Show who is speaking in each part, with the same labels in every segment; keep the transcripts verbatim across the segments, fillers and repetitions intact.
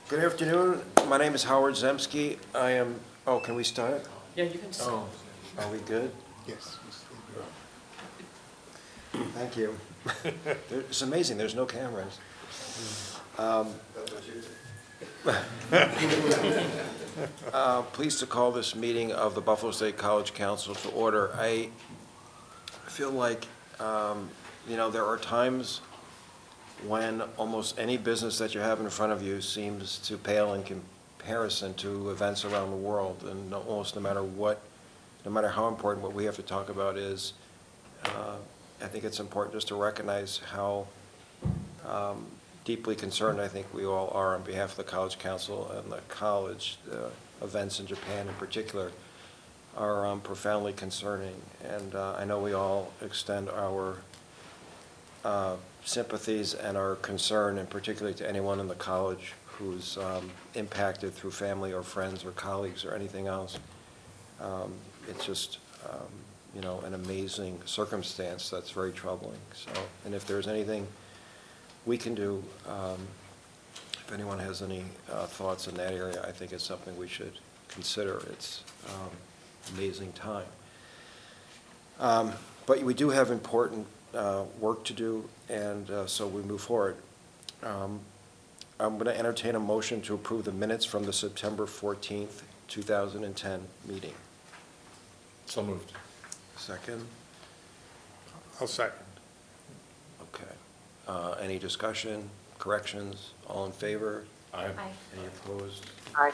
Speaker 1: Good afternoon. My name is Howard Zemsky. I am, oh, can we start?
Speaker 2: Yeah, you can start.
Speaker 1: Oh, are we good?
Speaker 3: Yes.
Speaker 1: Thank you. It's amazing, there's no cameras. Um, uh, Pleased to call this meeting of the Buffalo State College Council to order. I feel like, um, you know, there are times when almost any business that you have in front of you seems to pale in comparison to events around the world, and almost no matter what, no matter how important what we have to talk about is, uh, I think it's important just to recognize how um, deeply concerned I think we all are on behalf of the College Council and the college. Uh, events in Japan in particular are um, profoundly concerning, and uh, I know we all extend our uh, sympathies and our concern, and particularly to anyone in the college who's um, impacted through family or friends or colleagues or anything else. Um, it's just, um, you know, an amazing circumstance that's very troubling. So, and if there's anything we can do, um, if anyone has any uh, thoughts in that area, I think it's something we should consider. It's um, amazing time. Um, but we do have important uh, work to do, and uh, so we move forward. Um, I'm going to entertain a motion to approve the minutes from the September fourteenth, two thousand ten meeting.
Speaker 4: So moved.
Speaker 1: Second?
Speaker 3: I'll second.
Speaker 1: Okay. Uh, Any discussion, corrections? All in favor?
Speaker 4: Aye.
Speaker 5: Aye.
Speaker 1: Any opposed?
Speaker 5: Aye.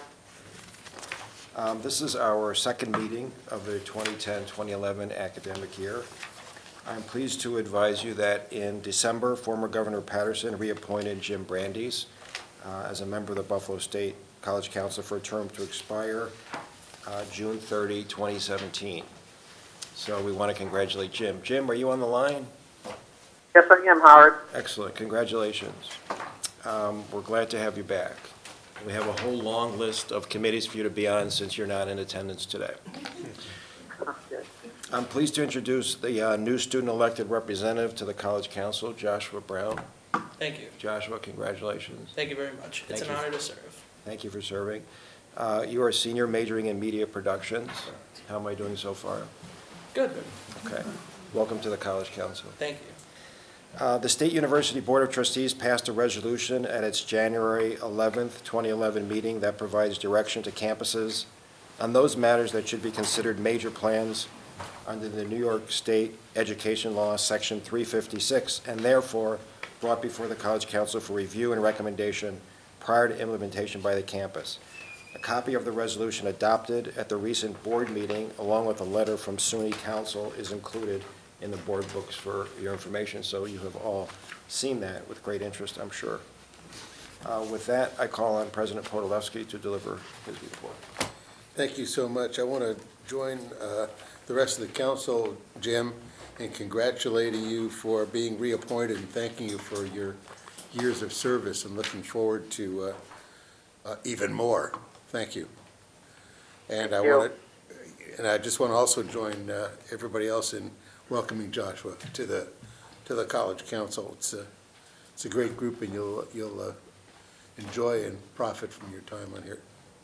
Speaker 1: Um, This is our second meeting of the twenty ten twenty eleven academic year. I'm pleased to advise you that in December, former Governor Patterson reappointed Jim Brandeis uh, as a member of the Buffalo State College Council for a term to expire uh, June thirtieth, twenty seventeen. So we want to congratulate Jim. Jim, are you on the line?
Speaker 5: Yes, I am, Howard.
Speaker 1: Excellent, congratulations. Um, We're glad to have you back. We have a whole long list of committees for you to be on since you're not in attendance today.
Speaker 5: Good.
Speaker 1: I'm pleased to introduce the uh, new student-elected representative to the College Council, Joshua Brown.
Speaker 2: Thank you.
Speaker 1: Joshua, congratulations.
Speaker 2: Thank you very much. It's
Speaker 1: Thank
Speaker 2: an
Speaker 1: you.
Speaker 2: honor to serve.
Speaker 1: Thank you for serving. Uh, You are a senior majoring in media productions. How am I doing so far?
Speaker 2: Good.
Speaker 1: Okay. Welcome to the College Council.
Speaker 2: Thank you.
Speaker 1: Uh, The State University Board of Trustees passed a resolution at its January eleventh, twenty eleven meeting that provides direction to campuses on those matters that should be considered major plans under the New York State Education Law, Section three fifty-six, and therefore brought before the College Council for review and recommendation prior to implementation by the campus. A copy of the resolution adopted at the recent board meeting, along with a letter from SUNY Council, is included in the board books for your information, so you have all seen that with great interest, I'm sure. Uh, With that, I call on President Podolewski to deliver his report.
Speaker 3: Thank you so much. I want to join uh, the rest of the council, Jim, in congratulating you for being reappointed and thanking you for your years of service and looking forward to uh, uh, even more. Thank you. And I
Speaker 5: Thank you.
Speaker 3: want to, and I just want to also join uh, everybody else in welcoming Joshua to the to the College Council. It's a it's a great group, and you'll you'll uh, enjoy and profit from your time on here.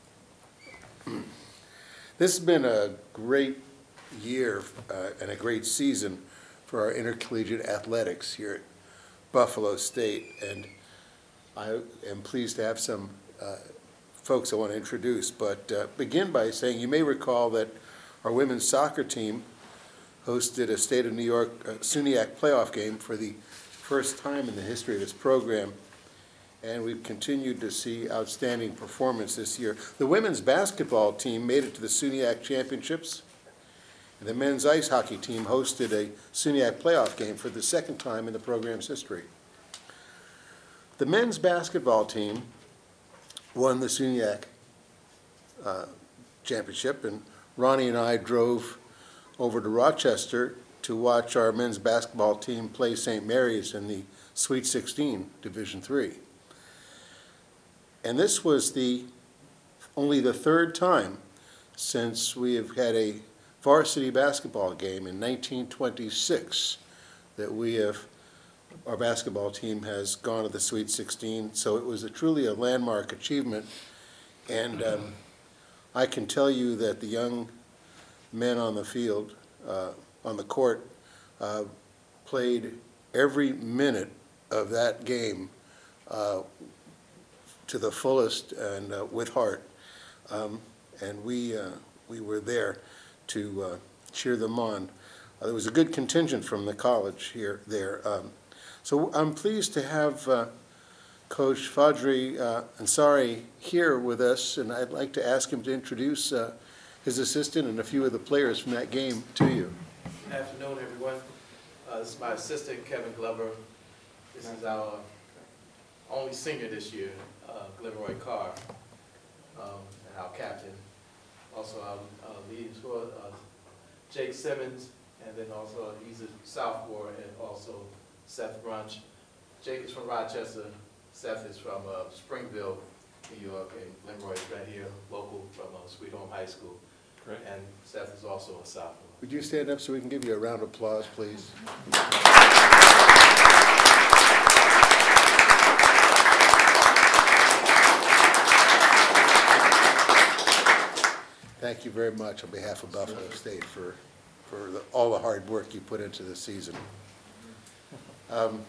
Speaker 3: This has been a great year uh, and a great season for our intercollegiate athletics here at Buffalo State, and I am pleased to have some uh, folks I want to introduce, but uh, begin by saying you may recall that our women's soccer team hosted a State of New York uh, SUNYAC playoff game for the first time in the history of this program, and we've continued to see outstanding performance this year. The women's basketball team made it to the SUNYAC championships, and the men's ice hockey team hosted a SUNYAC playoff game for the second time in the program's history. The men's basketball team won the SUNYAC uh, championship, and Ronnie and I drove over to Rochester to watch our men's basketball team play Saint Mary's in the Sweet sixteen, Division three. And this was the only the third time since we have had a varsity basketball game in nineteen twenty-six that we have our basketball team has gone to the Sweet sixteen, so it was a truly a landmark achievement. And um, I can tell you that the young men on the field, uh, on the court, uh, played every minute of that game uh, to the fullest and uh, with heart. Um, and we, uh, we were there to uh, cheer them on. Uh, there was a good contingent from the college here, there. Um, so I'm pleased to have uh, Coach Fadri uh, Ansari here with us, and I'd like to ask him to introduce uh, his assistant and a few of the players from that game to you.
Speaker 6: Good afternoon, everyone. Uh, this is my assistant, Kevin Glover. This is our only senior this year, uh, Glenroy Carr, um, and our captain. Also, our uh, lead scorer, uh, Jake Simmons, and then also he's a sophomore, and also Seth Brunch. Jake is from Rochester. Seth is from uh, Springville, New York, and Glenroy is right here, local from uh, Sweet Home High School.
Speaker 4: Great.
Speaker 6: And Seth is also a sophomore.
Speaker 3: Would you stand up so we can give you a round of applause, please? Thank you very much on behalf of Buffalo State for, for the, all the hard work you put into this season. Um,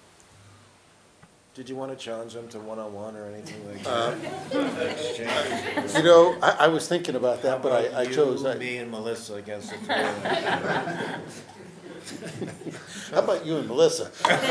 Speaker 1: Did you want to challenge them to one-on-one or anything like that? Exchange?
Speaker 3: You know, I, I was thinking about that, but
Speaker 1: How
Speaker 3: I,
Speaker 1: about
Speaker 3: I
Speaker 1: you,
Speaker 3: chose. I-
Speaker 1: me and Melissa against the three of them?
Speaker 3: How about you and Melissa?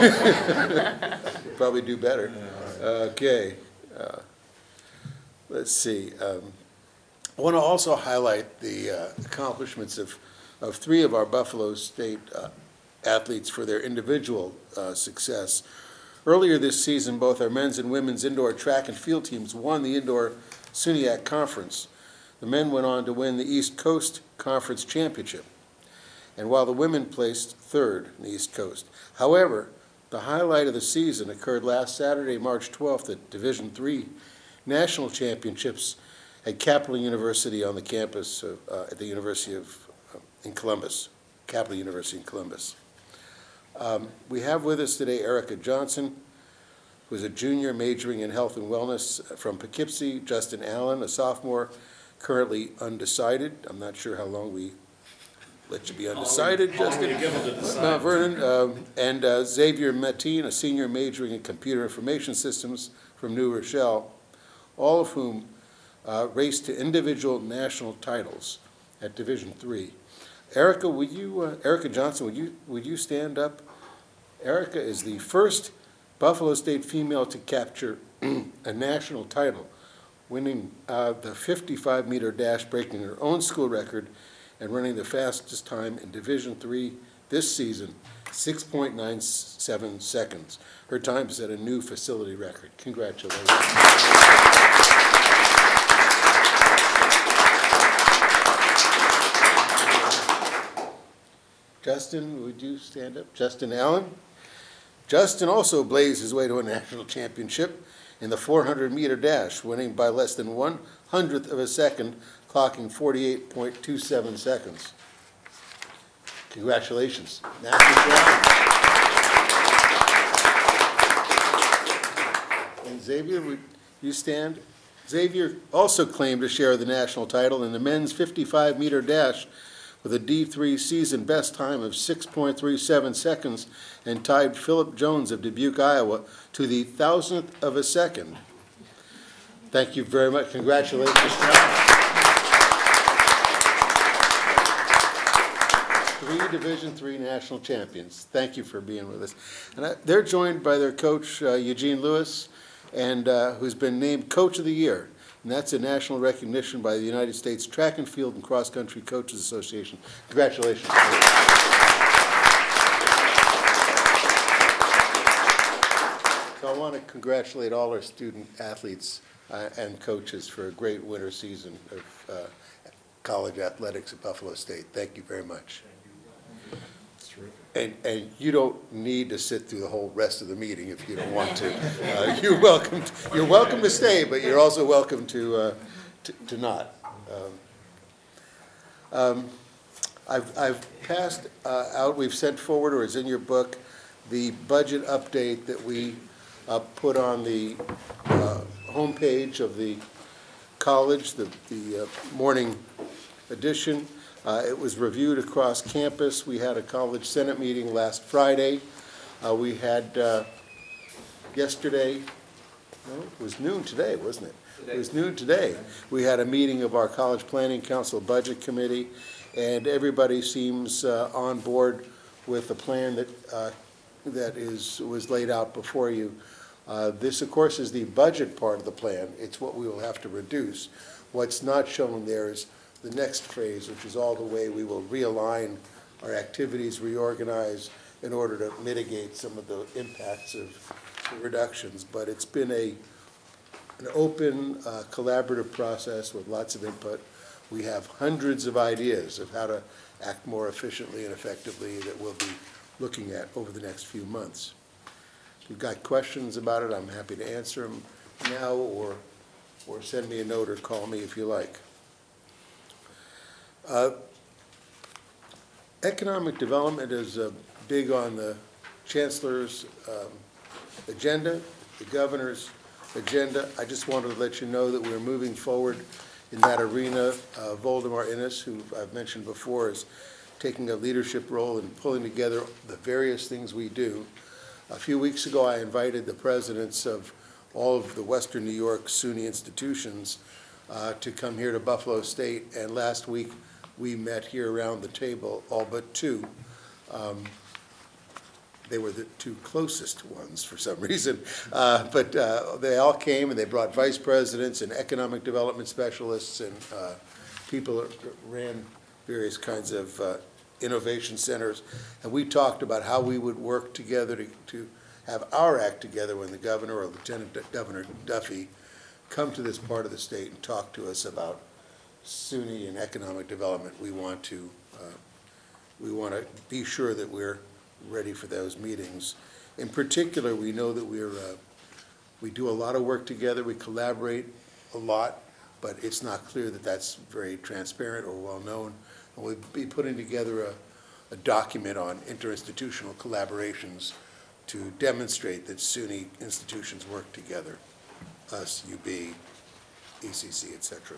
Speaker 3: Probably do better. Okay. Uh, Let's see. Um, I want to also highlight the uh, accomplishments of, of three of our Buffalo State uh, athletes for their individual uh, success. Earlier this season, both our men's and women's indoor track and field teams won the Indoor SUNYAC Conference. The men went on to win the East Coast Conference Championship, and while the women placed third in the East Coast. However, the highlight of the season occurred last Saturday, March twelfth, at Division three National Championships at Capital University on the campus of, uh, at the University of, uh, in Columbus, Capital University in Columbus. Um, we have with us today Erica Johnson, who is a junior majoring in health and wellness from Poughkeepsie, Justin Allen, a sophomore, currently undecided. I'm not sure how long we let you be undecided,
Speaker 4: How long
Speaker 3: Justin.
Speaker 4: will you give them to decide?
Speaker 3: Mount Vernon, um, and uh, Xavier Mateen, a senior majoring in computer information systems from New Rochelle, all of whom uh, raced to individual national titles at Division three. Erica, would you, uh, Erica Johnson, would you, would you stand up? Erica is the first Buffalo State female to capture a national title, winning uh, the fifty-five meter dash, breaking her own school record, and running the fastest time in Division three this season, six point nine seven seconds. Her time set a new facility record. Congratulations. Justin, would you stand up? Justin Allen. Justin also blazed his way to a national championship in the four hundred meter dash, winning by less than one hundredth of a second, clocking forty-eight point two seven seconds. Congratulations. National champion. And Xavier, would you stand? Xavier also claimed a share of the national title in the men's fifty-five meter dash with a D three season best time of six point three seven seconds and tied Philip Jones of Dubuque, Iowa to the thousandth of a second. Thank you very much. Congratulations. Three Division three national champions. Thank you for being with us. And I, they're joined by their coach, uh, Eugene Lewis, and uh, who's been named Coach of the Year. And that's a national recognition by the United States Track and Field and Cross Country Coaches Association. Congratulations. So I want to congratulate all our student athletes uh, and coaches for a great winter season of uh, college athletics at Buffalo State. Thank you very much.
Speaker 4: That's terrific.
Speaker 3: And, and you don't need to sit through the whole rest of the meeting if you don't want to. Uh, you're welcome. To, you're welcome to stay, but you're also welcome to uh, to, to not. Um, um, I've I've passed uh, out. We've sent forward, or it's in your book, the budget update that we uh, put on the uh, homepage of the college, the, the uh, morning edition. Uh, It was reviewed across campus. We had a college senate meeting last Friday. Uh, We had uh, yesterday, no, it was noon today, wasn't it? It was noon today. We had a meeting of our College Planning Council Budget Committee, and everybody seems uh, on board with the plan that, uh, that is, was laid out before you. Uh, This, of course, is the budget part of the plan. It's what we will have to reduce. What's not shown there is the next phase, which is all the way we will realign our activities, reorganize in order to mitigate some of the impacts of the reductions. But it's been a, an open, uh, collaborative process with lots of input. We have hundreds of ideas of how to act more efficiently and effectively that we'll be looking at over the next few months. If you've got questions about it, I'm happy to answer them now, or, or send me a note or call me if you like. Uh, Economic development is uh, big on the Chancellor's um, agenda, the Governor's agenda. I just wanted to let you know that we're moving forward in that arena. Uh, Voldemar Innes, who I've mentioned before, is taking a leadership role in pulling together the various things we do. A few weeks ago, I invited the presidents of all of the Western New York SUNY institutions uh, to come here to Buffalo State, and last week we met here around the table, all but two. Um, They were the two closest ones for some reason, uh, but uh, they all came, and they brought vice presidents and economic development specialists and uh, people that ran various kinds of uh, innovation centers, and we talked about how we would work together to, to have our act together when the governor or Lieutenant Governor Duffy come to this part of the state and talk to us about SUNY and economic development. We want to uh, we want to be sure that we're ready for those meetings. In particular, we know that we're uh, we do a lot of work together. We collaborate a lot, but it's not clear that that's very transparent or well known. And we'll be putting together a, a document on interinstitutional collaborations to demonstrate that SUNY institutions work together, us, U B, E C C, et cetera.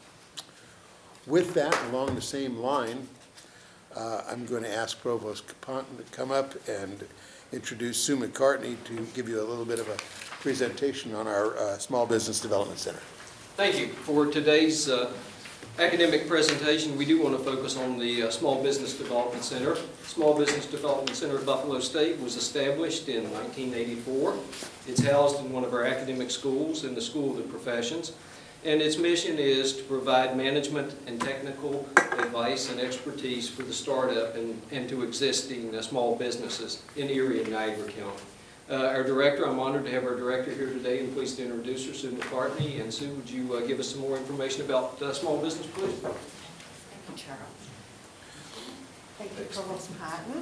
Speaker 3: With that, along the same line, uh, I'm going to ask Provost Kapontin to come up and introduce Sue McCartney to give you a little bit of a presentation on our uh, Small Business Development Center.
Speaker 7: Thank you. For today's uh, academic presentation, we do want to focus on the uh, Small Business Development Center. Small Business Development Center at Buffalo State was established in nineteen eighty-four. It's housed in one of our academic schools, in the School of the Professions, and its mission is to provide management and technical advice and expertise for the startup and, and to existing uh, small businesses in Erie and Niagara County. Uh, our director, I'm honored to have our director here today, and pleased to introduce her, Sue McCartney. And Sue, would you uh, give us some more information about uh, small business, please?
Speaker 8: Thank you, Charles. Thank you, Provost Patton.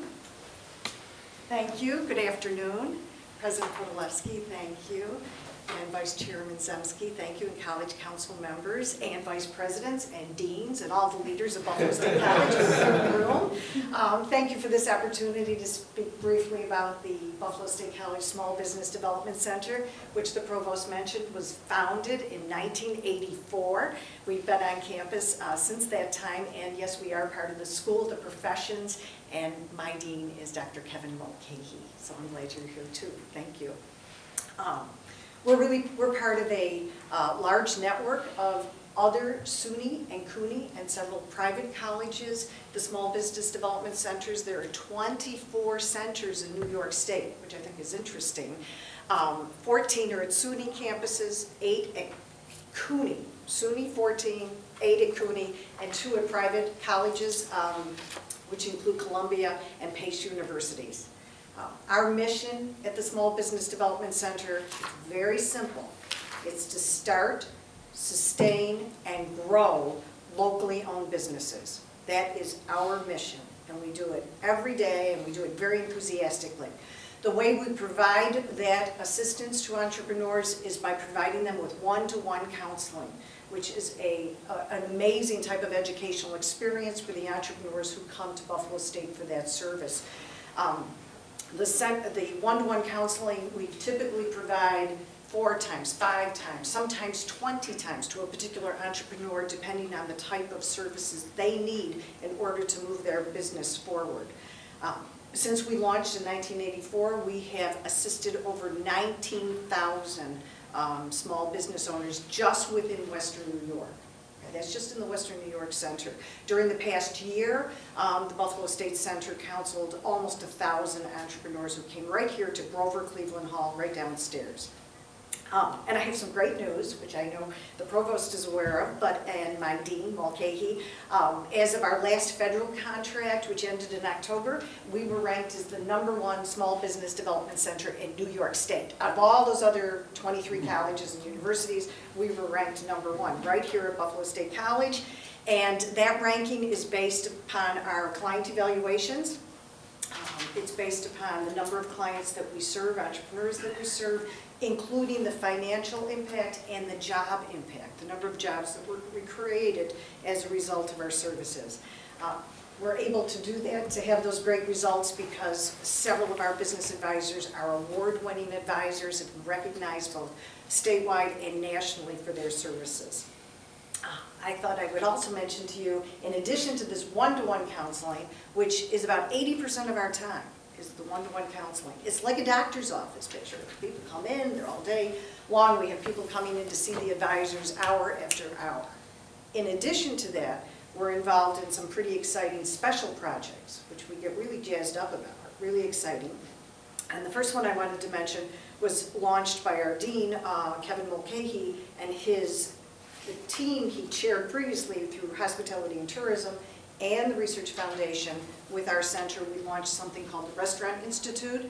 Speaker 8: Thank you. Good afternoon. President Podolewski, thank you. And Vice Chairman Zemsky, thank you, and college council members, and vice presidents, and deans, and all the leaders of Buffalo State College in the room. Um, thank you for this opportunity to speak briefly about the Buffalo State College Small Business Development Center, which the provost mentioned was founded in nineteen eighty-four. We've been on campus uh, since that time, and yes, we are part of the School of the Professions, and my dean is Doctor Kevin Mulcahy, so I'm glad you're here too. Thank you. Um, We're really, we're part of a uh, large network of other SUNY and CUNY and several private colleges, the Small Business Development Centers. There are twenty-four centers in New York State, which I think is interesting. Um, fourteen are at SUNY campuses, eight at CUNY. SUNY fourteen, eight at CUNY, and two at private colleges, um, which include Columbia and Pace Universities. Uh, our mission at the Small Business Development Center is very simple. It's to start, sustain, and grow locally owned businesses. That is our mission, and we do it every day, and we do it very enthusiastically. The way we provide that assistance to entrepreneurs is by providing them with one-to-one counseling, which is a, a, an amazing type of educational experience for the entrepreneurs who come to Buffalo State for that service. Um, The sec, the one-to-one counseling, we typically provide four times, five times, sometimes twenty times to a particular entrepreneur, depending on the type of services they need in order to move their business forward. Um, Since we launched in nineteen eighty-four, we have assisted over nineteen thousand um, small business owners just within Western New York. Okay, that's just in the Western New York Center. During the past year, um, the Buffalo State Center counseled almost a thousand entrepreneurs who came right here to Grover Cleveland Hall, right downstairs. Um, and I have some great news, which I know the provost is aware of, but, and my dean, Mulcahy. Um, as of our last federal contract, which ended in October, we were ranked as the number one small business development center in New York State. Out of all those other twenty-three colleges and universities, we were ranked number one, right here at Buffalo State College. And that ranking is based upon our client evaluations. Um, it's based upon the number of clients that we serve, entrepreneurs that we serve, including the financial impact and the job impact, the number of jobs that were created as a result of our services. Uh, we're able to do that, to have those great results, because several of our business advisors are award-winning advisors and recognized both statewide and nationally for their services. Uh, I thought I would also mention to you, in addition to this one-to-one counseling, which is about eighty percent of our time, is the one-to-one counseling. It's like a doctor's office picture. People come in, they're all day long. We have people coming in to see the advisors hour after hour. In addition to that, we're involved in some pretty exciting special projects, which we get really jazzed up about, really exciting. And the first one I wanted to mention was launched by our dean, uh, Kevin Mulcahy, and his the team he chaired previously through Hospitality and Tourism and the Research Foundation. With our center, we launched something called the Restaurant Institute,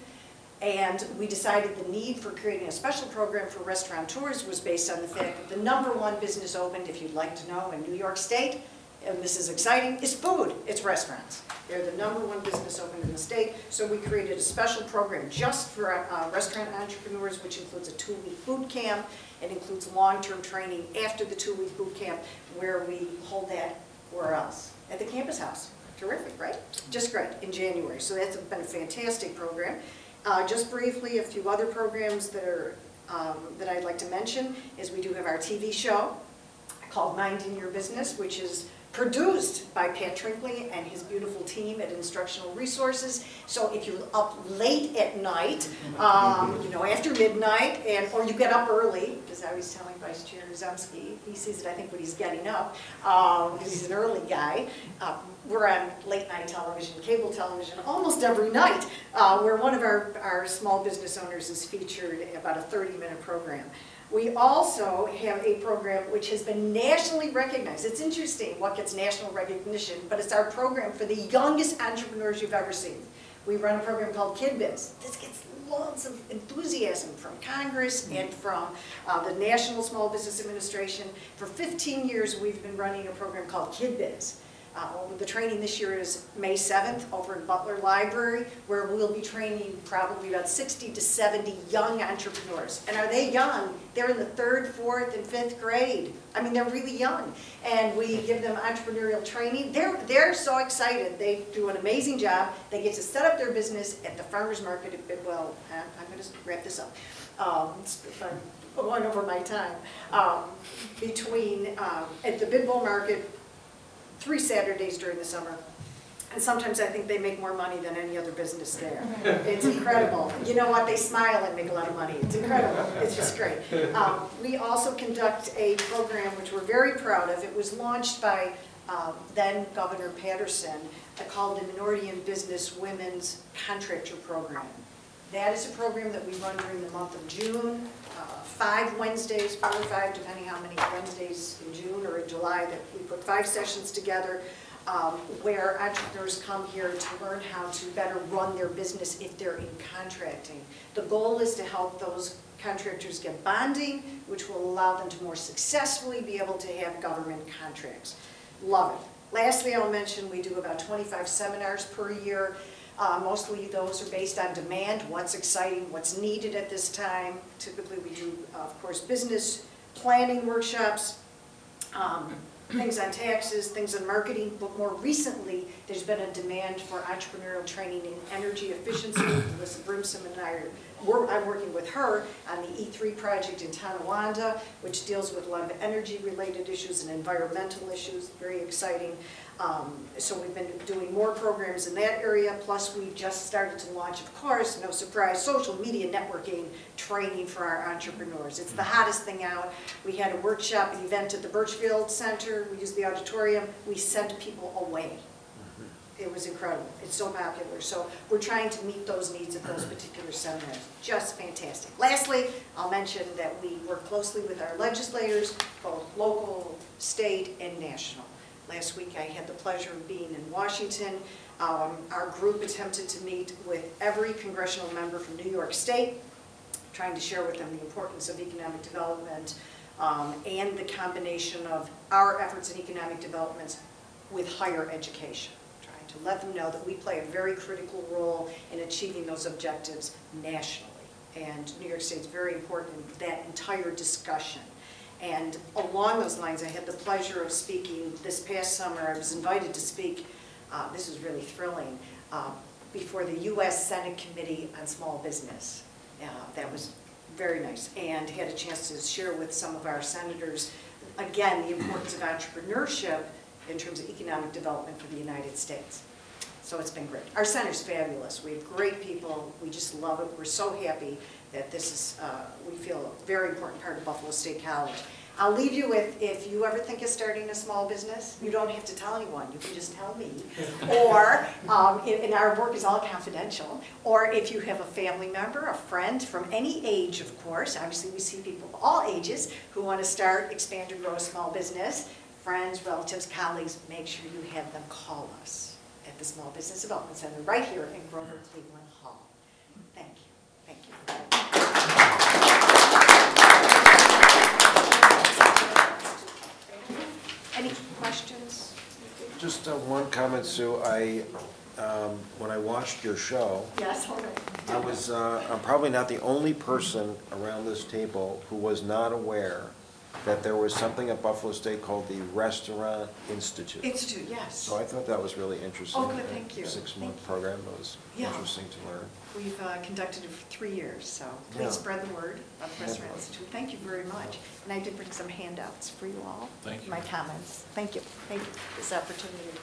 Speaker 8: and we decided the need for creating a special program for restaurateurs was based on the fact that the number one business opened, if you'd like to know, in New York State, and this is exciting, is food. It's restaurants. They're the number one business opened in the state, so we created a special program just for uh, restaurant entrepreneurs, which includes a two-week boot camp. It includes long-term training after the two-week boot camp, where we hold that where else? At the campus house. Terrific, right? Just great, in January. So that's been a fantastic program. Uh, just briefly, a few other programs that are um, that I'd like to mention is we do have our T V show called Minding Your Business, which is produced by Pat Trinkley and his beautiful team at Instructional Resources. So if you're up late at night, um, you know, after midnight, and or you get up early, because I was telling Vice Chair Zumsky, he sees it, I think, when he's getting up, um, because he's an early guy. Uh, we're on late night television, cable television, almost every night, uh, where one of our, our small business owners is featured in about a thirty minute program. We also have a program which has been nationally recognized. It's interesting what gets national recognition, but it's our program for the youngest entrepreneurs you've ever seen. We run a program called KidBiz. This gets lots of enthusiasm from Congress and from uh, the National Small Business Administration. For fifteen years, we've been running a program called KidBiz. Uh, the training this year is May seventh over in Butler Library, where we'll be training probably about sixty to seventy young entrepreneurs. And are they young? They're in the third, fourth, and fifth grade. I mean, they're really young. And we give them entrepreneurial training. They're, they're so excited. They do an amazing job. They get to set up their business at the farmer's market at Bidwell. I'm going to wrap this up. Um, if I'm going over my time. Um, between, um, at the Bidwell market, three Saturdays during the summer. And sometimes I think they make more money than any other business there. It's incredible. You know what? They smile and make a lot of money. It's incredible. It's just great. Um, we also conduct a program which we're very proud of. It was launched by uh, then Governor Patterson, uh, called the Minority in Business Women's Contractor Program. That is a program that we run during the month of June. Uh, five Wednesdays, four or five, depending how many Wednesdays in June or in July, that we put five sessions together um, where entrepreneurs come here to learn how to better run their business if they're in contracting. The goal is to help those contractors get bonding, which will allow them to more successfully be able to have government contracts. Love it. Lastly, I'll mention we do about twenty-five seminars per year. Uh, mostly those are based on demand, what's exciting, what's needed at this time. Typically we do, uh, of course, business planning workshops, um, things on taxes, things on marketing, but more recently, there's been a demand for entrepreneurial training in energy efficiency. Melissa Brimson and I are, we're, I'm working with her on the E three project in Tonawanda, which deals with a lot of energy-related issues and environmental issues, very exciting. Um, so we've been doing more programs in that area, plus we just started to launch, of course, no surprise, social media networking training for our entrepreneurs. It's the hottest thing out. We had a workshop, an event at the Birchfield Center. We used the auditorium. We sent people away. It was incredible. It's so popular. So we're trying to meet those needs of those particular seminars. Just fantastic. Lastly, I'll mention that we work closely with our legislators, both local, state, and national. Last week I had the pleasure of being in Washington. Um, our group attempted to meet with every congressional member from New York State, trying to share with them the importance of economic development um, and the combination of our efforts in economic development with higher education. Trying to let them know that we play a very critical role in achieving those objectives nationally. And New York State is very important in that entire discussion. And along those lines, I had the pleasure of speaking this past summer. I was invited to speak, uh, this was really thrilling, uh, before the U S Senate Committee on Small Business. Uh, that was very nice, and had a chance to share with some of our senators, again, the importance of entrepreneurship in terms of economic development for the United States. So it's been great. Our center's fabulous. We have great people. We just love it. We're so happy that this is, uh, we feel, a very important part of Buffalo State College. I'll leave you with, if you ever think of starting a small business, you don't have to tell anyone. You can just tell me. Or, um, and our work is all confidential. Or if you have a family member, a friend from any age, of course. Obviously, we see people of all ages who want to start, expand, or grow a small business. Friends, relatives, colleagues, make sure you have them call us at the Small Business Development Center right here in Grover Cleveland Hall. Thank you. Thank you. Any questions?
Speaker 1: Just uh, one comment, Sue. I, um, when I watched your show,
Speaker 8: Yes, all right.
Speaker 1: I was, uh, I'm probably not the only person around this table who was not aware that there was something at Buffalo State called the Restaurant Institute.
Speaker 8: Institute, yes.
Speaker 1: So I thought that was really interesting.
Speaker 8: Oh, good, thank you.
Speaker 1: Six-month
Speaker 8: Thank you.
Speaker 1: program, it was
Speaker 8: Yeah.
Speaker 1: interesting to learn.
Speaker 8: We've uh, conducted it for three years, so
Speaker 1: Yeah.
Speaker 8: please spread the word about the Restaurant
Speaker 1: Yeah.
Speaker 8: Institute. Thank you very much. And I did bring some handouts for you all.
Speaker 4: Thank you.
Speaker 8: My comments. Thank you. Thank you for this opportunity.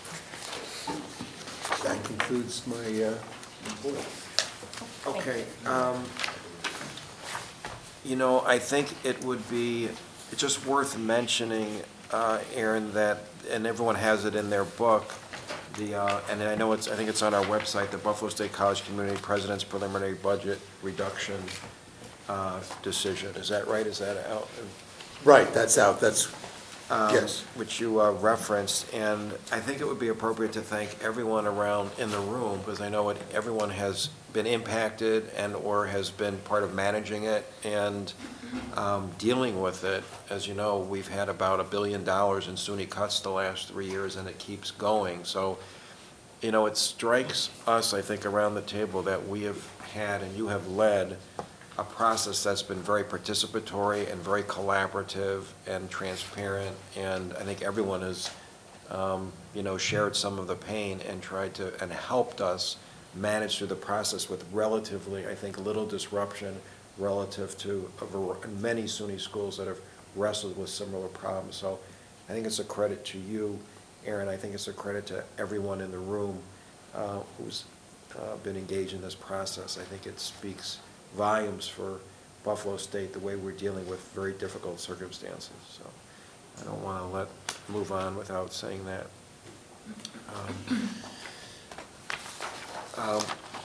Speaker 3: That concludes my uh, report.
Speaker 1: Okay, um, you know, I think it would be just worth mentioning, uh, Aaron, that, and everyone has it in their book, the, uh, and I know it's, I think it's on our website, the Buffalo State College Community President's Preliminary Budget Reduction uh, Decision. Is that right? Is that out?
Speaker 3: Right, that's out, that's,
Speaker 1: um,
Speaker 3: yes.
Speaker 1: which you uh, referenced, and I think it would be appropriate to thank everyone around in the room, because I know it, everyone has been impacted and or has been part of managing it and um, dealing with it. As you know, we've had about a billion dollars in SUNY cuts the last three years, and it keeps going. So, you know, it strikes us, I think, around the table that we have had, and you have led, a process that's been very participatory and very collaborative and transparent, and I think everyone has, um, you know, shared some of the pain and tried to, and helped us manage through the process with relatively, I think, little disruption relative to a var- many SUNY schools that have wrestled with similar problems. So I think it's a credit to you, Aaron. I think it's a credit to everyone in the room uh, who's uh, been engaged in this process. I think it speaks volumes for Buffalo State, the way we're dealing with very difficult circumstances. So I don't want to let move on without saying that. Um, um,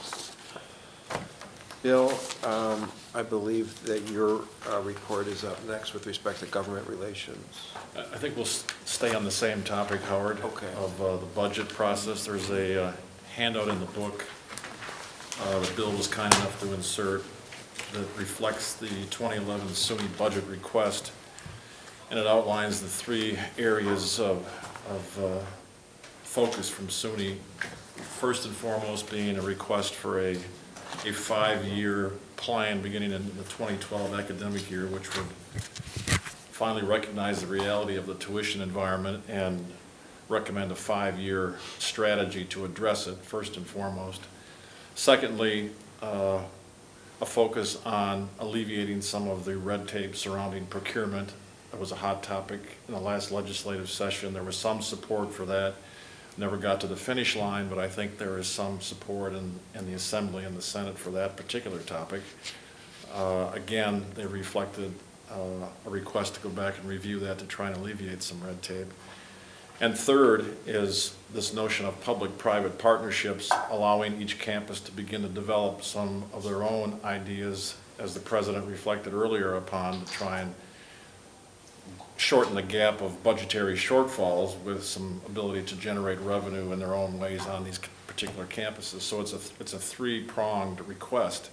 Speaker 1: Bill, um, I believe that your uh, report is up next with respect to government relations.
Speaker 4: I I think we'll s- stay on the same topic, Howard.
Speaker 1: Okay.
Speaker 4: Of uh, the budget process. There's a uh, handout in the book uh, that Bill was kind enough to insert that reflects the twenty eleven SUNY budget request, and it outlines the three areas of, of uh, focus from SUNY. First and foremost being a request for a, a five-year plan beginning in the twenty twelve academic year, which would finally recognize the reality of the tuition environment and recommend a five-year strategy to address it, first and foremost. Secondly, uh, a focus on alleviating some of the red tape surrounding procurement. That was a hot topic in the last legislative session. There was some support for that. Never got to the finish line, but I think there is some support in, in the Assembly and the Senate for that particular topic. Uh, again, they reflected uh, a request to go back and review that to try and alleviate some red tape. And third is this notion of public-private partnerships, allowing each campus to begin to develop some of their own ideas, as the President reflected earlier upon, to try and shorten the gap of budgetary shortfalls with some ability to generate revenue in their own ways on these particular campuses. So it's a, it's a three-pronged request.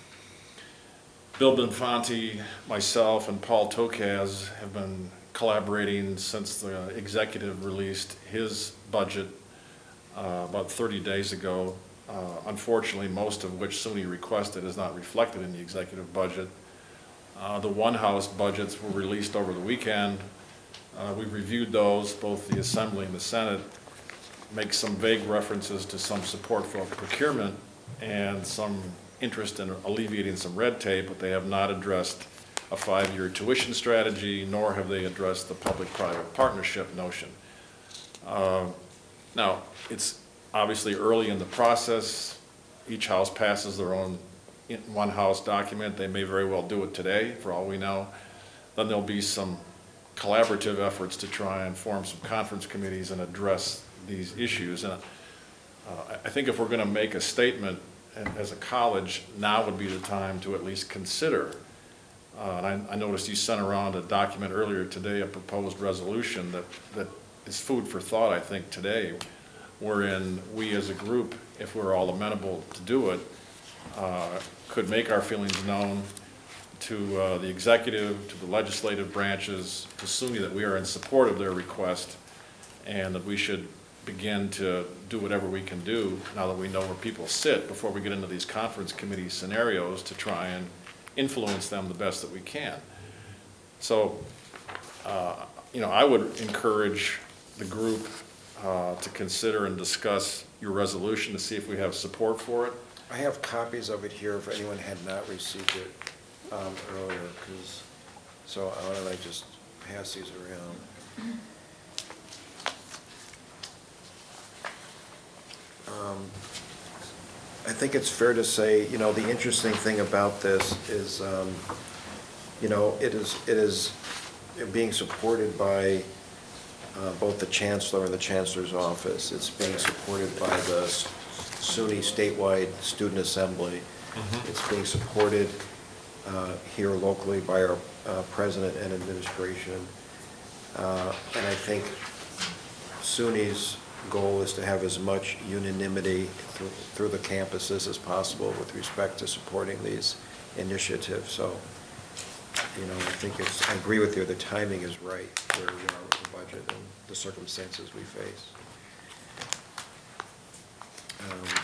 Speaker 4: Bill Bonfanti, myself, and Paul Tokaz have been collaborating since the executive released his budget uh, about thirty days ago. Uh, unfortunately, most of which SUNY requested is not reflected in the executive budget. Uh, the One House budgets were released over the weekend. Uh, we've reviewed those, both the Assembly and the Senate, make some vague references to some support for procurement and some interest in alleviating some red tape, but they have not addressed a five-year tuition strategy, nor have they addressed the public-private partnership notion. Uh, now, it's obviously early in the process. Each house passes their own in one house document. They may very well do it today, for all we know. Then there'll be some collaborative efforts to try and form some conference committees and address these issues. And uh, I think if we're going to make a statement and as a college, now would be the time to at least consider. Uh, and I, I noticed you sent around a document earlier today, a proposed resolution that, that is food for thought, I think, today, wherein we as a group, if we're all amenable to do it, uh, could make our feelings known to uh, the executive, to the legislative branches, to SUNY, that we are in support of their request and that we should begin to do whatever we can do now that we know where people sit before we get into these conference committee scenarios to try and influence them the best that we can. So, uh, you know, I would encourage the group uh, to consider and discuss your resolution to see if we have support for it.
Speaker 1: I have copies of it here if anyone had not received it um, earlier, because, so why don't I just pass these around? Um, I think it's fair to say, you know, the interesting thing about this is, um, you know, it is, it is being supported by uh, both the Chancellor and the Chancellor's office. It's being supported by the SUNY statewide student assembly. Mm-hmm. It's being supported uh, here locally by our uh, president and administration. Uh, and I think SUNY's goal is to have as much unanimity through, through the campuses as possible with respect to supporting these initiatives. So, you know, I think it's, I agree with you, the timing is right where we are with the budget and the circumstances we face. Um,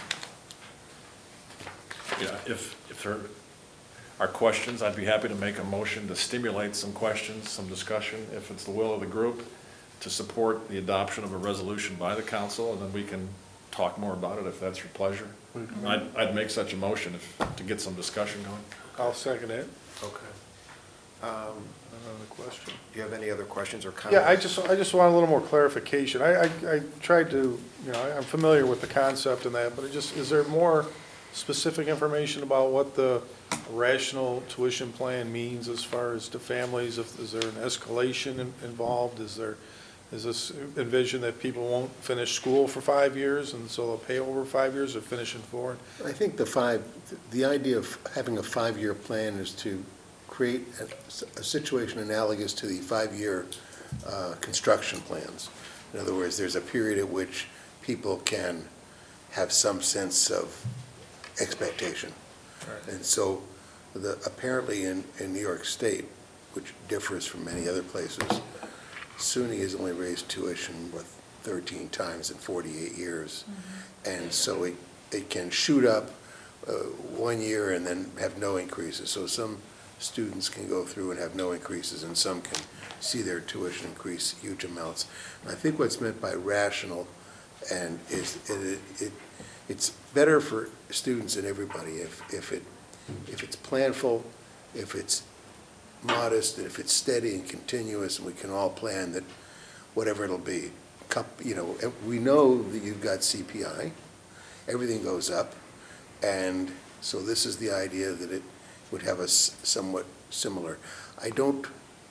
Speaker 4: Yeah, if, if there are questions, I'd be happy to make a motion to stimulate some questions, some discussion, if it's the will of the group, to support the adoption of a resolution by the council, and then we can talk more about it if that's your pleasure. Mm-hmm. I'd, I'd make such a motion if, to get some discussion going.
Speaker 3: I'll second it.
Speaker 1: Okay. Um,
Speaker 3: Another question.
Speaker 1: Do you have any other questions or comments?
Speaker 9: Yeah, I just, I just want a little more clarification. I, I, I tried to, you know, I'm familiar with the concept and that, but it just, is there more specific information about what the rational tuition plan means as far as to families? If, is there an escalation in, involved? Is there, is this envision that people won't finish school for five years and so they'll pay over five years or finish in four?
Speaker 3: I think the five, the idea of having a five-year plan is to create a, a situation analogous to the five-year uh, construction plans. In other words, there's a period at which people can have some sense of expectation. Right. And so the, apparently in, in New York State, which differs from many other places, SUNY has only raised tuition with thirteen times in forty-eight years. Mm-hmm. And so it, it can shoot up uh, one year and then have no increases. So some students can go through and have no increases, and some can see their tuition increase huge amounts. And I think what's meant by rational and is, it, it, it's better for students and everybody if, if it, if it's planful, if it's modest, and if it's steady and continuous, and we can all plan that whatever it'll be. Cup- You know, we know that you've got C P I, everything goes up, and so this is the idea that it would have a s- somewhat similar. I don't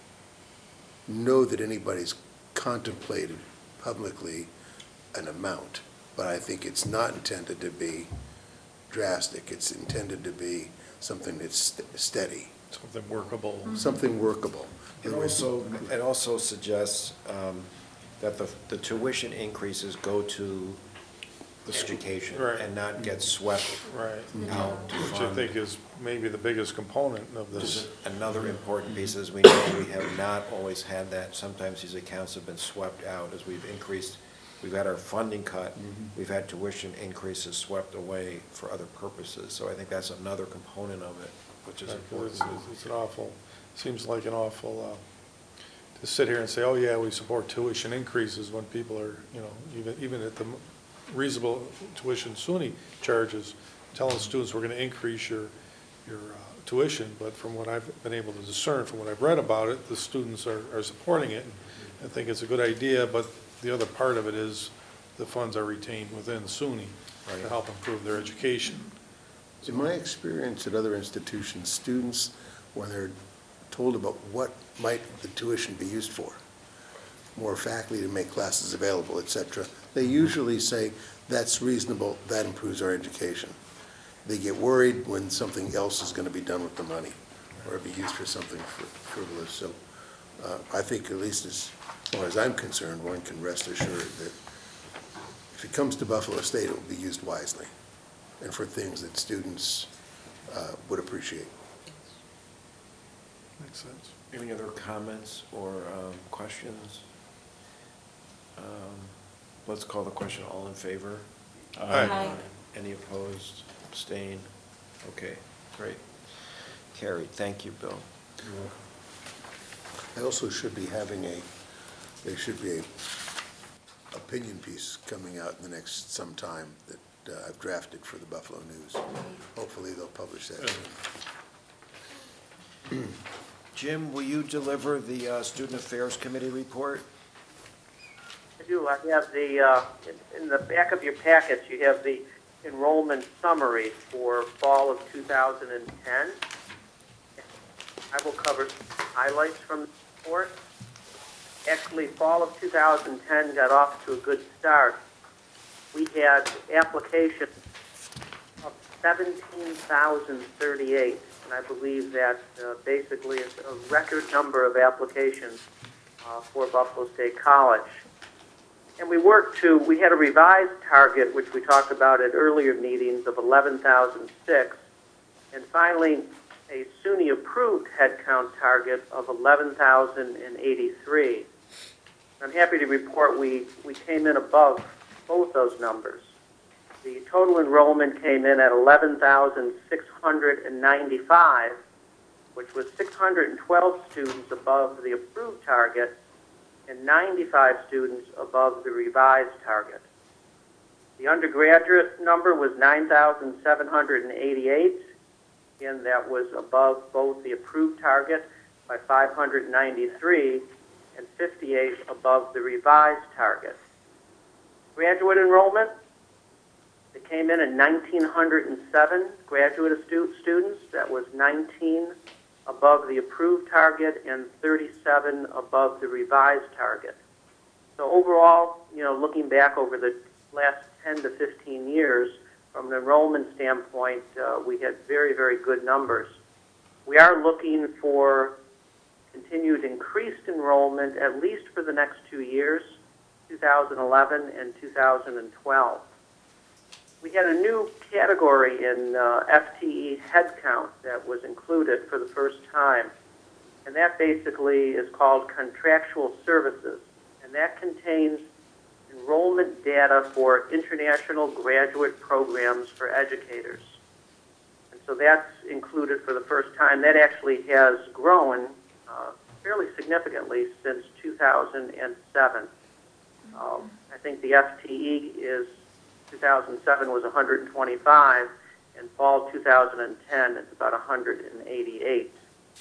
Speaker 3: know that anybody's contemplated publicly an amount, but I think it's not intended to be drastic. It's intended to be something that's st- steady,
Speaker 9: Something workable.
Speaker 3: something workable.
Speaker 1: It also, it also suggests um, that the, the tuition increases go to education
Speaker 9: Right.
Speaker 1: and not get swept
Speaker 9: Right.
Speaker 1: out to
Speaker 9: Which I
Speaker 1: fund.
Speaker 9: think is maybe the biggest component of
Speaker 1: This
Speaker 9: this.
Speaker 1: is another important piece is we know we have not always had that. Sometimes these accounts have been swept out as we've increased, we've had our funding cut, we've had tuition increases swept away for other purposes. So I think that's another component of it, which is
Speaker 9: It's,
Speaker 1: important.
Speaker 9: it's- it's an awful, seems like an awful, uh, to sit here and say, oh, yeah, we support tuition increases when people are, you know, even, even at the reasonable tuition SUNY charges, telling students we're going to increase your, your uh, tuition, but from what I've been able to discern, from what I've read about it, the students are, are supporting it. I think it's a good idea, but the other part of it is the funds are retained within SUNY to
Speaker 1: Right.
Speaker 9: help improve their education.
Speaker 3: In my experience at other institutions, students, when they're told about what might the tuition be used for, more faculty to make classes available, et cetera, they usually say, that's reasonable, that improves our education. They get worried when something else is going to be done with the money, or be used for something fr- frivolous. So uh, I think, at least as far as I'm concerned, one can rest assured that if it comes to Buffalo State, it will be used wisely and for things that students uh, would appreciate.
Speaker 9: Makes sense.
Speaker 1: Any other comments or um, questions? Um, Let's call the question, all in favor?
Speaker 9: Aye.
Speaker 1: Any opposed, abstained? Okay, great. Carried, thank you, Bill.
Speaker 3: I also should be having a, there should be a opinion piece coming out in the next some time that uh, I've drafted for the Buffalo News. Hopefully they'll publish that soon.
Speaker 1: Jim, will you deliver the uh, Student Affairs Committee report?
Speaker 5: I do, I have the, uh, in, in the back of your packets, you have the enrollment summary for fall of two thousand ten. I will cover some highlights from the report. Actually, fall of two thousand ten got off to a good start. We had applications of seventeen thousand thirty-eight, and I believe that uh, basically is a record number of applications uh, for Buffalo State College. And we worked to, we had a revised target, which we talked about at earlier meetings, of eleven thousand six, and finally a SUNY-approved headcount target of eleven thousand eighty-three. I'm happy to report we, we came in above both those numbers. The total enrollment came in at eleven thousand six hundred ninety-five, which was six hundred twelve students above the approved target and ninety-five students above the revised target. The undergraduate number was nine thousand seven hundred eighty-eight. Again, that was above both the approved target by five hundred ninety-three and fifty-eight above the revised target. Graduate enrollment, it came in at one thousand nine hundred seven graduate stu- students. That was nineteen above the approved target and thirty-seven above the revised target. So overall, you know, looking back over the last ten to fifteen years, from an enrollment standpoint, uh, we had very, very good numbers. We are looking for continued increased enrollment at least for the next two years, two thousand eleven and two thousand twelve. We had a new category in uh, F T E headcount that was included for the first time, and that basically is called contractual services, and that contains enrollment data for international graduate programs for educators. And so that's included for the first time. That actually has grown uh, fairly significantly since two thousand seven. Um, I think the F T E is, two thousand seven was one hundred twenty-five, and fall two thousand ten it's about one hundred eighty-eight.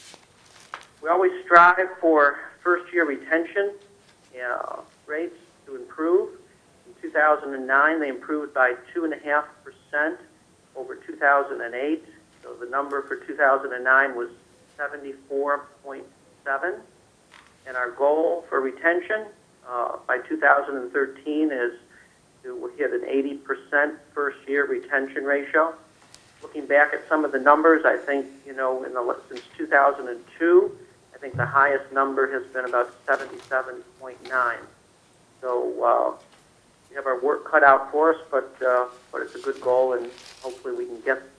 Speaker 5: We always strive for first-year retention uh, rates to improve. In two thousand nine, they improved by two point five percent over two thousand eight. So the number for two thousand nine was seventy-four point seven. And our goal for retention uh, by two thousand thirteen is to hit an eighty percent first-year retention ratio. Looking back at some of the numbers, I think, you know, in the, since two thousand two, I think the highest number has been about seventy-seven point nine. So uh, we have our work cut out for us, but, uh, but it's a good goal, and hopefully we can get there.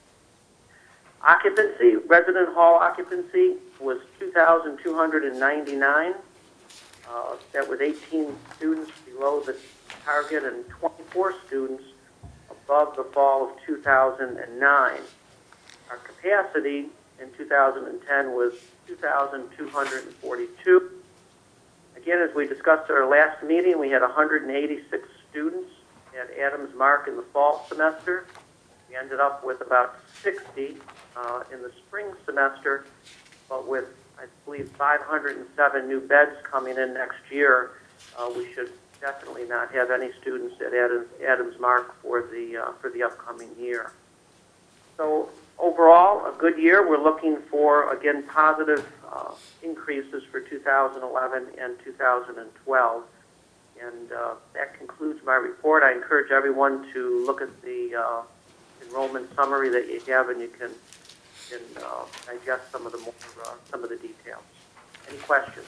Speaker 5: Occupancy, resident hall occupancy was two thousand two hundred ninety-nine. Uh, that was eighteen students below the target and twenty-four students above the fall of two thousand nine. Our capacity in two thousand ten was two thousand two hundred forty-two. Again, as we discussed at our last meeting, we had one hundred eighty-six students at Adams Mark in the fall semester. We ended up with about sixty uh, in the spring semester, but with, I believe, five hundred seven new beds coming in next year, uh, we should definitely not have any students at Adams, Adams Mark for the uh, for the upcoming year. So overall, a good year. We're looking for, again, positive uh, increases for two thousand eleven and two thousand twelve. And uh, that concludes my report. I encourage everyone to look at the uh, enrollment summary that you have, and you can, can uh, digest some of the more uh, some of the details. Any questions?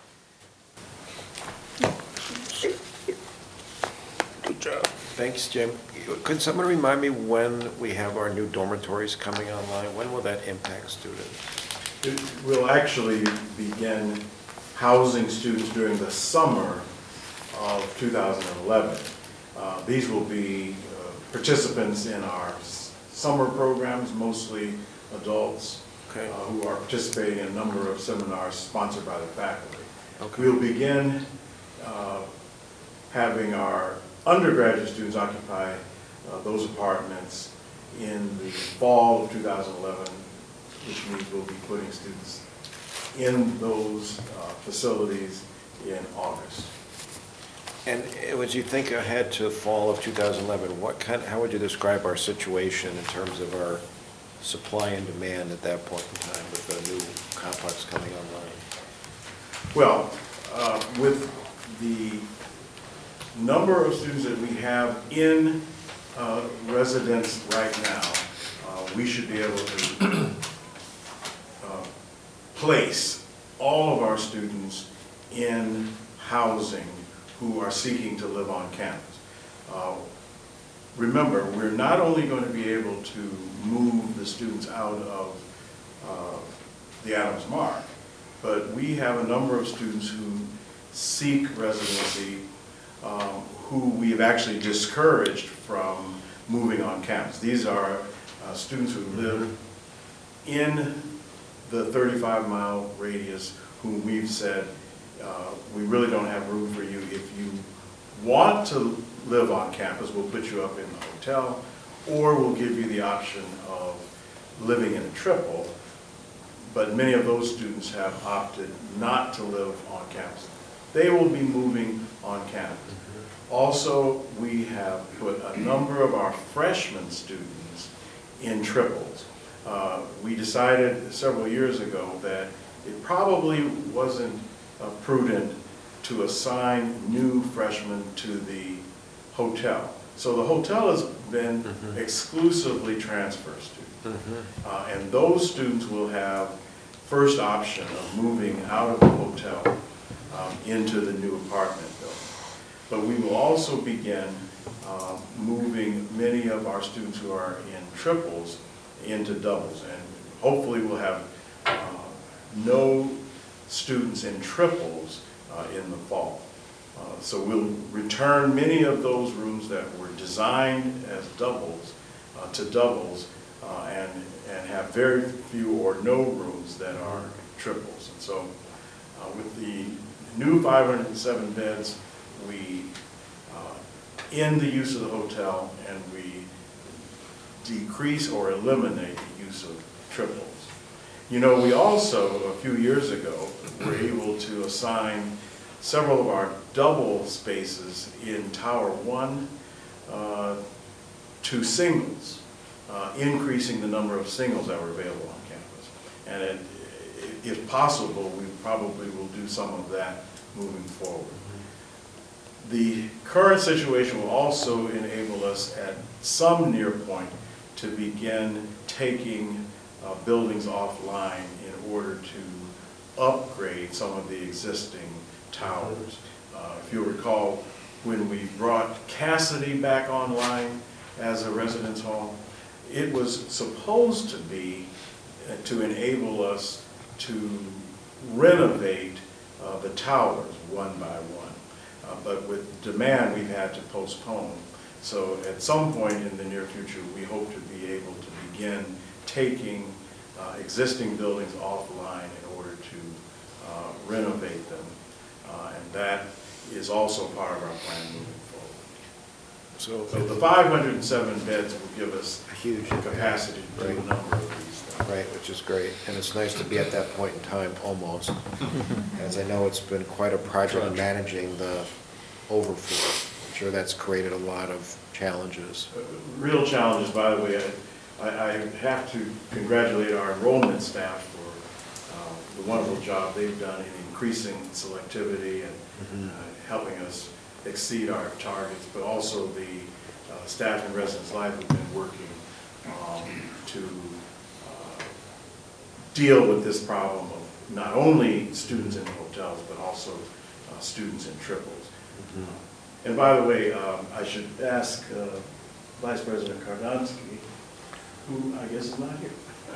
Speaker 9: Good job.
Speaker 1: Thanks, Jim. Could someone remind me when we have our new dormitories coming online? When will that impact students?
Speaker 10: It will actually begin housing students during the summer of two thousand eleven. Uh, these will be uh, participants in our s- summer programs, mostly adults,
Speaker 1: Okay.
Speaker 10: uh, who are participating in a number of seminars sponsored by the faculty.
Speaker 1: Okay.
Speaker 10: We'll begin uh, having our undergraduate students occupy uh, those apartments in the fall of two thousand eleven, which means we'll be putting students in those uh, facilities in August.
Speaker 1: And as you think ahead to fall of two thousand eleven, what kind, how would you describe our situation in terms of our supply and demand at that point in time with the new complex coming online?
Speaker 10: Well, uh, with the number of students that we have in uh, residence right now, uh, we should be able to uh, place all of our students in housing who are seeking to live on campus. Uh, remember, we're not only going to be able to move the students out of uh, the Adams Mark, but we have a number of students who seek residency um, who we've actually discouraged from moving on campus. These are uh, students who live in the thirty-five mile radius whom we've said, uh, we really don't have room for you. If you want to live on campus, we'll put you up in the hotel, or we'll give you the option of living in a triple. But many of those students have opted not to live on campus. They will be moving on campus. Also, we have put a number of our freshman students in triples. Uh, we decided several years ago that it probably wasn't uh, prudent to assign new freshmen to the hotel. So the hotel has been mm-hmm. exclusively transfer students. Mm-hmm. uh, and those students will have first option of moving out of the hotel um, into the new apartment building. But we will also begin uh, moving many of our students who are in triples into doubles. And hopefully we'll have uh, no students in triples uh, in the fall. Uh, so we'll return many of those rooms that were designed as doubles uh, to doubles uh, uh, and, and have very few or no rooms that are triples. And so uh, with the new five hundred seven beds, we uh, end the use of the hotel and we decrease or eliminate the use of triples. You know, we also, a few years ago, were able to assign several of our double spaces in Tower One uh, to singles, uh, increasing the number of singles that were available on campus. And it, if possible, we probably will do some of that moving forward. The current situation will also enable us at some near point to begin taking uh, buildings offline in order to upgrade some of the existing towers. Uh, if you recall, when we brought Cassidy back online as a residence hall, it was supposed to be uh, to enable us to renovate uh, the towers one by one. Uh, but with demand, we've had to postpone. So at some point in the near future, we hope to be able to begin taking uh, existing buildings offline in order to uh, renovate them. Uh, and that is also part of our plan moving forward.
Speaker 1: So,
Speaker 10: So the five hundred seven beds will give us
Speaker 1: a huge
Speaker 10: capacity to do a
Speaker 1: Right.
Speaker 10: number of these things.
Speaker 1: Right, which is great, and it's nice to be at that point in time, almost, as I know it's been quite a project
Speaker 4: Crunch.
Speaker 1: managing the overflow. I'm sure that's created a lot of challenges.
Speaker 10: Uh, Real challenges, by the way, I, I I have to congratulate our enrollment staff for uh, the wonderful job they've done in increasing selectivity and uh, helping us exceed our targets, but also the uh, staff and residents life have been working um, to uh, deal with this problem of not only students in hotels, but also uh, students in triples. And by the way, um, I should ask uh, Vice President Kardonsky, who I guess is not here.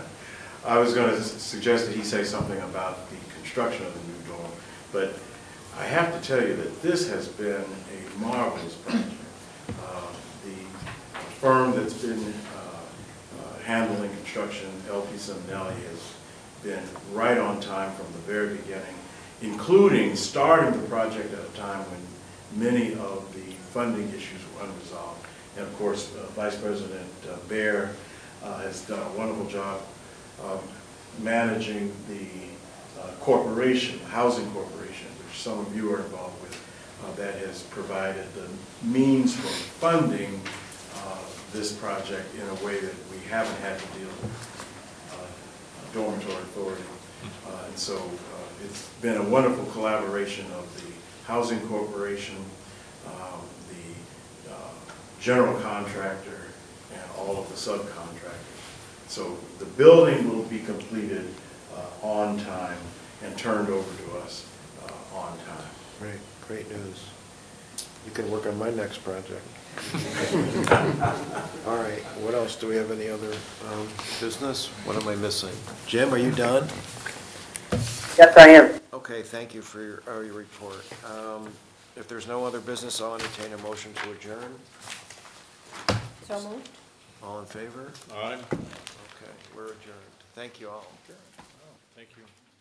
Speaker 10: I was going to suggest that he say something about the construction of the new dorm, but I have to tell you that this has been a marvelous project. Uh, the firm that's been uh, uh, handling construction, L P Simonelli, has been right on time from the very beginning, including starting the project at a time when many of the funding issues were unresolved. And of course, uh, Vice President uh, Baer uh, has done a wonderful job of managing the uh, corporation, the housing corporation, which some of you are involved with, uh, that has provided the means for funding uh, this project in a way that we haven't had to deal with uh, dormitory authority. Uh, and so uh, it's been a wonderful collaboration of the Housing Corporation, um, the uh, general contractor, and all of the subcontractors. So the building will be completed uh, on time and turned over to us uh, on time.
Speaker 1: Great, great news. You can work on my next project. All right, what else? Do we have any other um, business? What am I missing? Jim, are you done?
Speaker 5: Yes, I am.
Speaker 1: Okay, thank you for your, uh, your report. Um, If there's no other business, I'll entertain a motion to adjourn.
Speaker 8: So moved?
Speaker 1: All in favor?
Speaker 4: All right.
Speaker 1: Okay, we're adjourned. Thank you all.
Speaker 4: Thank you.